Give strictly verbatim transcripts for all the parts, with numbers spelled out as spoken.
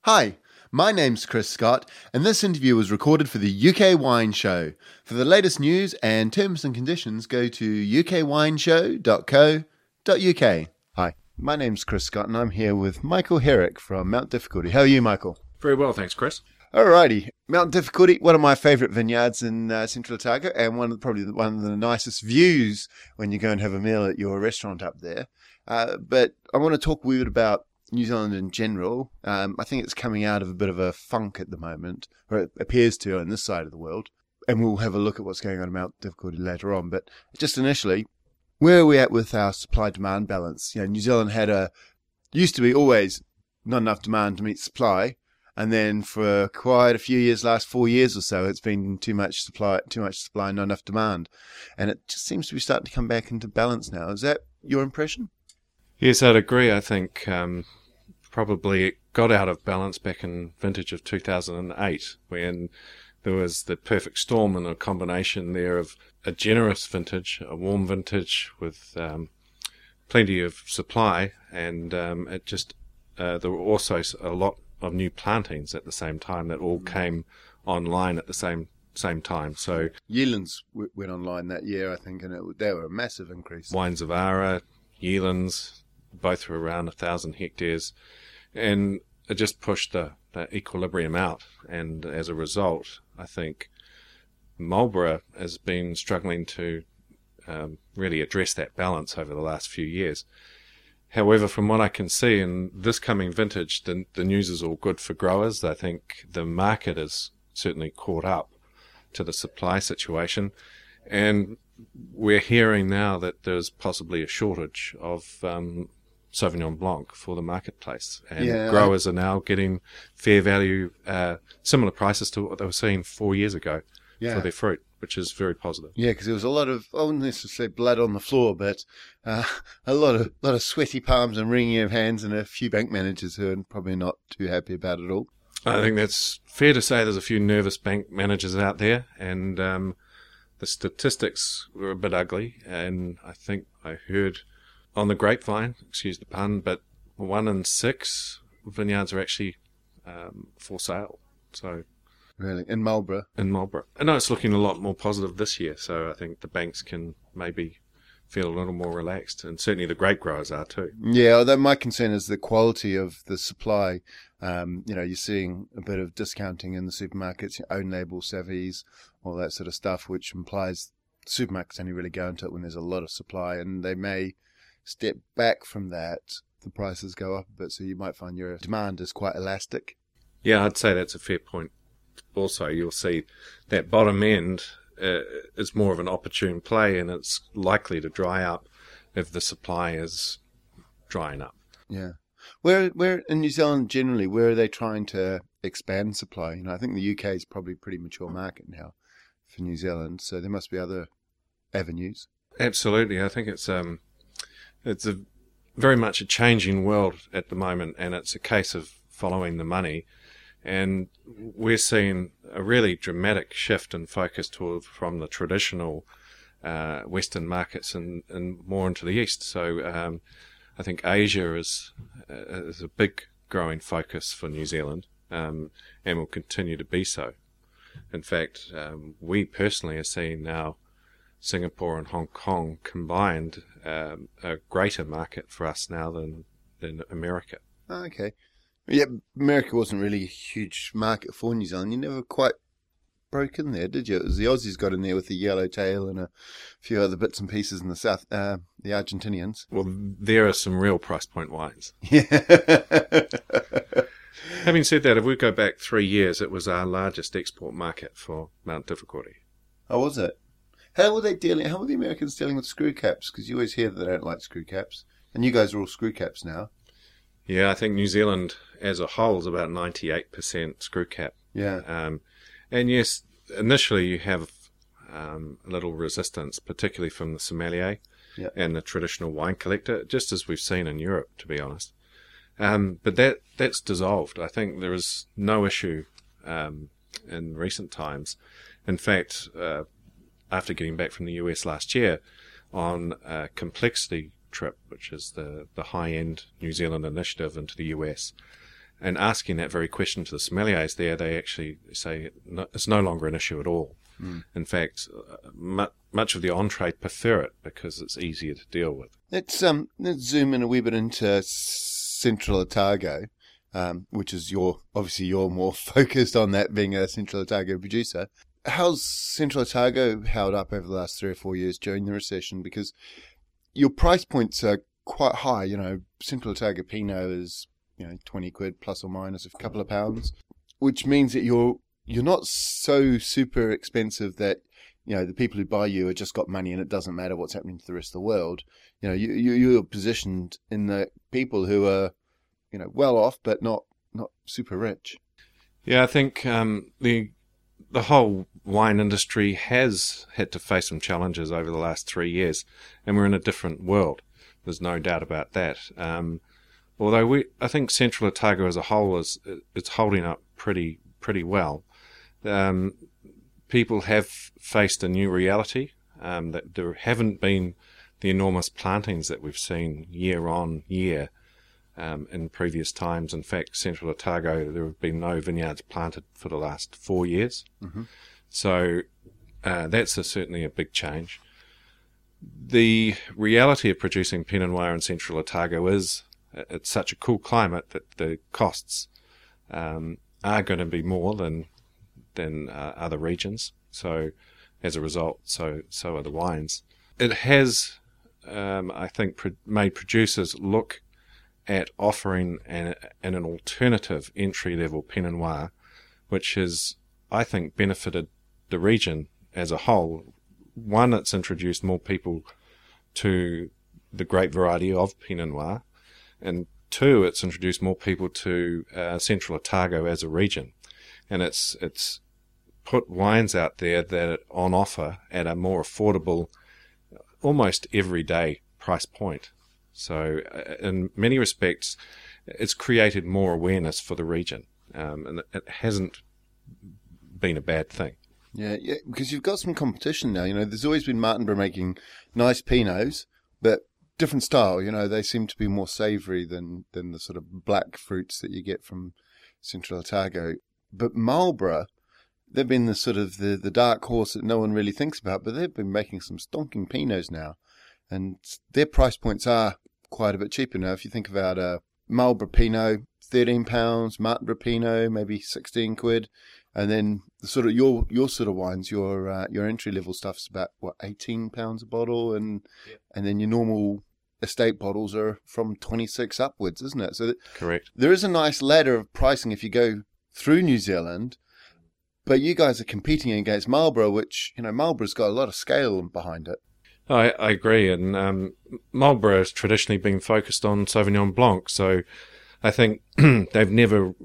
Hi, my name's Chris Scott, and this interview was recorded for the U K Wine Show. For the latest news and terms and conditions, go to u k wine show dot co dot u k. Hi, my name's Chris Scott, and I'm here with Michael Herrick from Mount Difficulty. How are you, Michael? Very well, thanks, Chris. Alrighty, Mount Difficulty, one of my favourite vineyards in uh, Central Otago, and one of the, probably one of the nicest views when you go and have a meal at your restaurant up there. Uh, but I want to talk a wee bit about New Zealand in general. Um, I think it's coming out of a bit of a funk at the moment, or it appears to on this side of the world. And we'll have a look at what's going on in Mount Difficulty later on. But just initially, where are we at with our supply-demand balance? You know, New Zealand had a used to be always not enough demand to meet supply. And then for quite a few years, last four years or so, it's been too much supply, too much supply, not enough demand. And it just seems to be starting to come back into balance now. Is that your impression? Yes, I'd agree. I think um, probably it got out of balance back in vintage of two thousand eight when there was the perfect storm and a combination there of a generous vintage, a warm vintage with um, plenty of supply, and um, it just uh, there were also a lot of new plantings at the same time that all came online at the same same time. So Yealands w- went online that year, I think, and it, they were a massive increase. Wainsavara, Yealands, both were around a thousand hectares, and it just pushed the, the equilibrium out. And as a result, I think Marlborough has been struggling to um, really address that balance over the last few years. However, from what I can see in this coming vintage, the, the news is all good for growers. I think the market is certainly caught up to the supply situation, and we're hearing now that there's possibly a shortage of um, Sauvignon Blanc for the marketplace, and Yeah, growers I... are now getting fair value, uh, similar prices to what they were seeing four years ago yeah. for their fruit, which is very positive. Yeah, because there was a lot of, I wouldn't necessarily say blood on the floor, but uh, a lot of lot of sweaty palms and wringing of hands, and a few bank managers who are probably not too happy about it all. I think that's fair to say. There's a few nervous bank managers out there, and um, the statistics were a bit ugly, and I think I heard on the grapevine, excuse the pun, but one in six vineyards are actually um, for sale. So Really, in Marlborough. in Marlborough. I know it's looking a lot more positive this year, so I think the banks can maybe feel a little more relaxed, and certainly the grape growers are too. Yeah, although my concern is the quality of the supply. Um, you know, you're seeing a bit of discounting in the supermarkets, your own label Savies, all that sort of stuff, which implies supermarkets only really go into it when there's a lot of supply, and they may step back from that. The prices go up a bit, so you might find your demand is quite elastic. Yeah, I'd say that's a fair point. Also, you'll see that bottom end uh, is more of an opportune play, and it's likely to dry up if the supply is drying up. Yeah. Where, where in New Zealand generally, where are they trying to expand supply? You know, I think the U K is probably a pretty mature market now for New Zealand, so there must be other avenues. Absolutely, I think it's um, it's a very much a changing world at the moment, and it's a case of following the money. And we're seeing a really dramatic shift in focus toward, from the traditional uh, Western markets and, and more into the East. So um, I think Asia is, uh, is a big growing focus for New Zealand, um, and will continue to be so. In fact, um, we personally are seeing now Singapore and Hong Kong combined um, a greater market for us now than, than America. Oh, okay. Yeah, America wasn't really a huge market for New Zealand. You never quite broke in there, did you? It was the Aussies got in there with the Yellowtail and a few other bits and pieces in the south, uh, the Argentinians. Well, there are some real price point wines. Yeah. Having said that, if we go back three years, it was our largest export market for Mount Difficulty. Oh, was it? How were they dealing? How were the Americans dealing with screw caps? Because you always hear that they don't like screw caps, and you guys are all screw caps now. Yeah, I think New Zealand as a whole is about ninety-eight percent screw cap. Yeah. Um, and yes, initially you have um, a little resistance, particularly from the sommelier Yeah. and the traditional wine collector, just as we've seen in Europe, to be honest. Um, but that that's dissolved. I think there is no issue um, in recent times. In fact, uh, after getting back from the U S last year on a complexity trip, which is the, the high-end New Zealand initiative into the U S, And asking that very question to the sommeliers there, they actually say no, it's no longer an issue at all. Mm. In fact, mu- much of the on-trade prefer it because it's easier to deal with. Let's um let's zoom in a wee bit into Central Otago, um, which is your obviously you're more focused on that being a Central Otago producer. How's Central Otago held up over the last three or four years during the recession? Because your price points are quite high. You know, Central Otago Pinot is, you know, twenty quid plus or minus a couple of pounds, which means that you're you're not so super expensive that, you know, the people who buy you have just got money and it doesn't matter what's happening to the rest of the world. You know, you, you you're positioned in the people who are, you know, well off but not not super rich. Yeah, I think um, the the whole wine industry has had to face some challenges over the last three years, and we're in a different world. There's no doubt about that. Um, although we, I think Central Otago as a whole is it's holding up pretty pretty well. Um, people have faced a new reality, um, that there haven't been the enormous plantings that we've seen year on year um, in previous times. In fact, Central Otago, there have been no vineyards planted for the last four years. Mm-hmm. So uh, that's a, certainly a big change. The reality of producing Pinot Noir in Central Otago is it's such a cool climate that the costs um, are going to be more than than uh, other regions. So as a result, so so are the wines. It has, um, I think, pro- made producers look at offering an, an, an alternative entry-level Pinot Noir, which has, I think, benefited the region as a whole. One, it's introduced more people to the great variety of Pinot Noir, and two, it's introduced more people to uh, Central Otago as a region, and it's it's put wines out there that are on offer at a more affordable, almost everyday price point. So uh, in many respects, it's created more awareness for the region, um, and it hasn't been a bad thing. Yeah, yeah, because you've got some competition now. You know, there's always been Martinborough making nice Pinots, but different style. You know, they seem to be more savoury than, than the sort of black fruits that you get from Central Otago. But Marlborough, they've been the sort of the, the dark horse that no one really thinks about, but they've been making some stonking Pinots now. And their price points are quite a bit cheaper now. If you think about a Marlborough Pinot, thirteen pounds, Martinborough Pinot, maybe sixteen quid. And then the sort of your your sort of wines, your uh, your entry level stuff's about what eighteen pounds a bottle, and yeah. and then your normal estate bottles are from twenty six upwards, isn't it? So that, correct. There is a nice ladder of pricing if you go through New Zealand, but you guys are competing against Marlborough, which, you know, Marlborough's got a lot of scale behind it. I, I agree, and um, Marlborough has traditionally been focused on Sauvignon Blanc, so I think they've never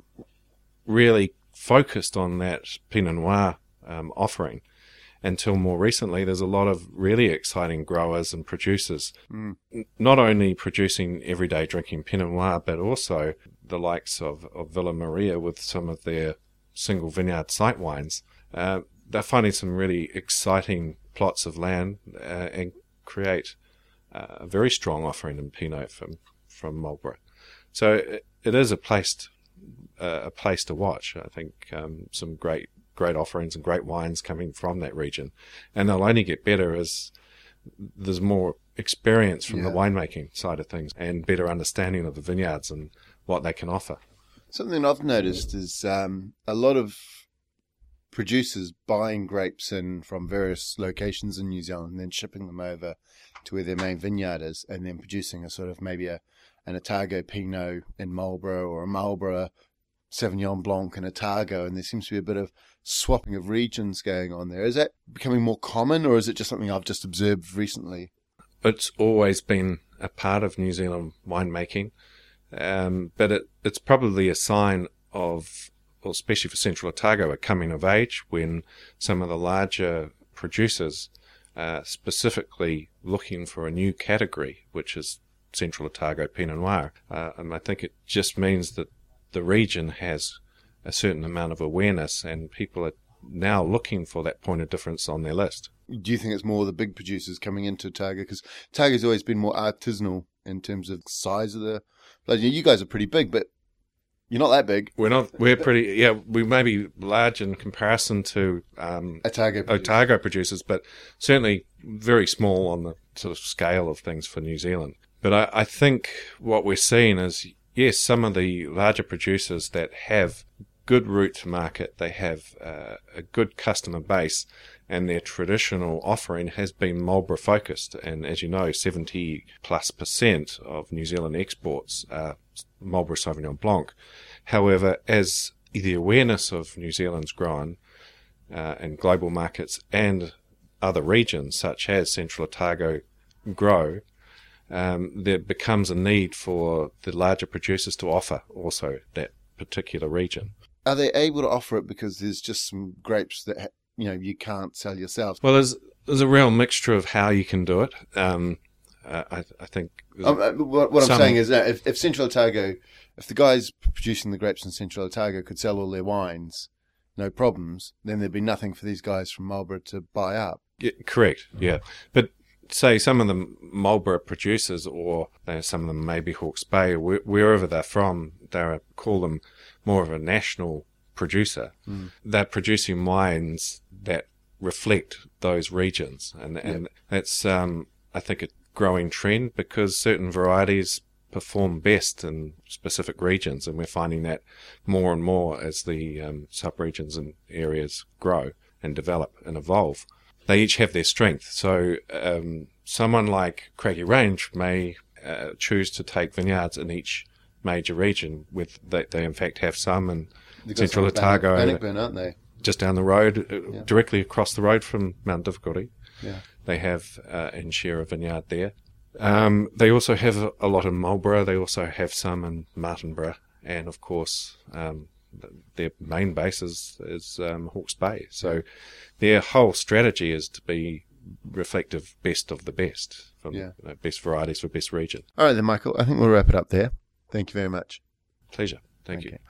really focused on that Pinot Noir um, offering until more recently. There's a lot of really exciting growers and producers, mm. not only producing everyday drinking Pinot Noir, but also the likes of, of Villa Maria with some of their single vineyard site wines. Uh, they're finding some really exciting plots of land uh, and create uh, a very strong offering in Pinot from, from Marlborough. So it, it is a place to, uh, a place to watch. I think um, some great great offerings and great wines coming from that region, and they'll only get better as there's more experience from yeah. the winemaking side of things and better understanding of the vineyards and what they can offer. Something I've noticed is um, a lot of producers buying grapes in from various locations in New Zealand and then shipping them over to where their main vineyard is, and then producing a sort of maybe a an Otago Pinot in Marlborough or a Marlborough Sauvignon Blanc in Otago, and there seems to be a bit of swapping of regions going on there. Is that becoming more common, or is it just something I've just observed recently? It's always been a part of New Zealand winemaking, um, but it, it's probably a sign of, well, especially for Central Otago, a coming of age when some of the larger producers are specifically looking for a new category, which is Central Otago Pinot Noir. Uh, and I think it just means that the region has a certain amount of awareness and people are now looking for that point of difference on their list. Do you think it's more the big producers coming into Otago? Because Otago's always been more artisanal in terms of size of the... Like, you guys are pretty big, but You're not that big. We're not. We're pretty. Yeah, we may be large in comparison to um, Otago producers. Otago producers, but certainly very small on the sort of scale of things for New Zealand. But I, I think what we're seeing is, yes, some of the larger producers that have good route to market, they have uh, a good customer base, and their traditional offering has been Marlborough focused. And as you know, seventy plus percent of New Zealand exports are Marlborough Sauvignon Blanc. However, as the awareness of New Zealand's grown uh, in global markets and other regions such as Central Otago grow, um, there becomes a need for the larger producers to offer also that particular region. Are they able to offer it because there's just some grapes that ha- you know you can't sell yourselves? Well, there's there's a real mixture of how you can do it. Um, uh, I, I think. Um, what, what I'm some, saying is that if, if Central Otago, if the guys producing the grapes in Central Otago could sell all their wines, no problems, then there'd be nothing for these guys from Marlborough to buy up. Yeah, correct. Yeah, but say some of the Marlborough producers, or uh, some of them maybe Hawke's Bay, or wh- wherever they're from, they call them more of a national producer. Mm. They're producing wines that reflect those regions, and and yep. that's um, I think a growing trend, because certain varieties perform best in specific regions, and we're finding that more and more as the um, sub-regions and areas grow and develop and evolve. They each have their strength. So um, someone like Craggy Range may uh, choose to take vineyards in each major region. With they, they in fact have some in Central Otago, Bannockburn, aren't they? Just down the road, uh, yeah. directly across the road from Mount Difficulty. Yeah. They have uh, and share a vineyard there. Um, they also have a, a lot in Marlborough. They also have some in Martinborough, and of course um, their main base is, is um, Hawke's Bay. So their whole strategy is to be reflective best of the best, from yeah. you know, best varieties for best region. All right then, Michael, I think we'll wrap it up there. Thank you very much. Pleasure. Thank, Thank you. you.